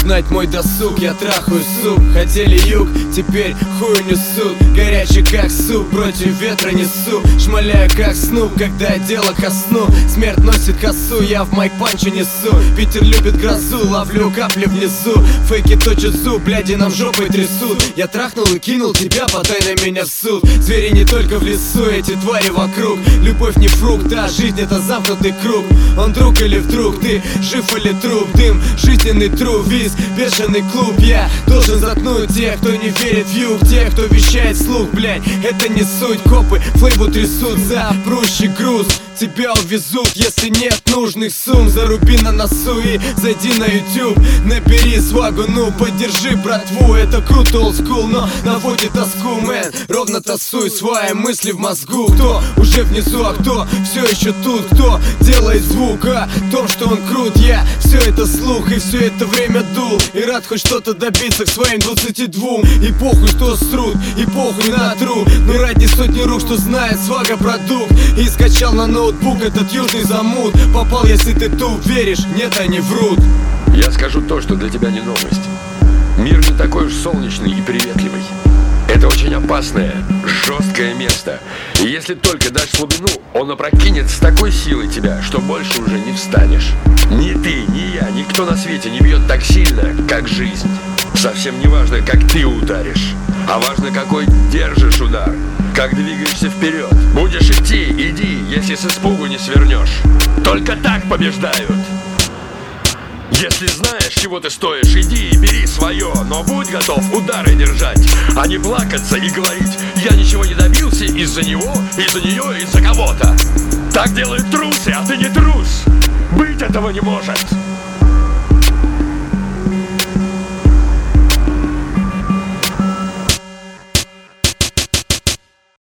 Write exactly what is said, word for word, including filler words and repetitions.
угнать мой досуг. Я трахаю сук, хотели юг, теперь хую несут. Горячий как суп, против ветра несу. Шмаляю как снуп, когда дело ко сну. Смерть носит косу, я в майк панчу несу. Питер любит грозу, ловлю капли внизу. Фейки точат зуб, бляди нам жопой трясут. Я трахнул и кинул тебя, подай на меня в суд. Звери не только в лесу, эти твари вокруг. Любовь не фрукт, а жизнь это замкнутый круг. Он друг или вдруг ты, жив или труп. Дым, жизненный труп, виз, бешеный клуб. Я должен заткнуть тех, кто не верит в юг. Тех, кто вещает слух, блядь, это не суть. Копы флейбу трясут за прущий груз. Тебя увезут, если нет нужных сумм. Заруби на носу и зайди на YouTube. Набери свагу, ну поддержи братву. Это круто, олдскул, но наводит тоску, мэн. Ровно тасуй свои мысли в мозгу. Кто уже внизу, а кто все еще тут. Кто делает звук о том, что он крут. Я все это слух и все это время дул. И рад хоть что-то добиться к своим двадцати двум. И похуй, что срут, и похуй на тру. Но ради сотни рук, что знает свага продукт. И скачал на ноутбук этот южный замут. Попал, если ты туп, веришь, нет, они врут. Я скажу то, что для тебя не новость. Мир не такой уж солнечный и приветливый. Это очень опасное, жесткое место. И если только дашь слабину, он опрокинет с такой силой тебя, что больше уже не встанешь. Ни ты, ни я, никто на свете не бьет так сильно, как жизнь. Совсем не важно, как ты ударишь, а важно, какой держишь удар. Как двигаешься вперед. Будешь идти, иди, если с испугу не свернешь. Только так побеждают. Если знаешь, чего ты стоишь, иди и бери свое. Но будь готов удары держать, а не плакаться и говорить: я ничего не добился из-за него, из-за нее, из-за кого-то. Так делают трусы, а ты не трус. Быть этого не может.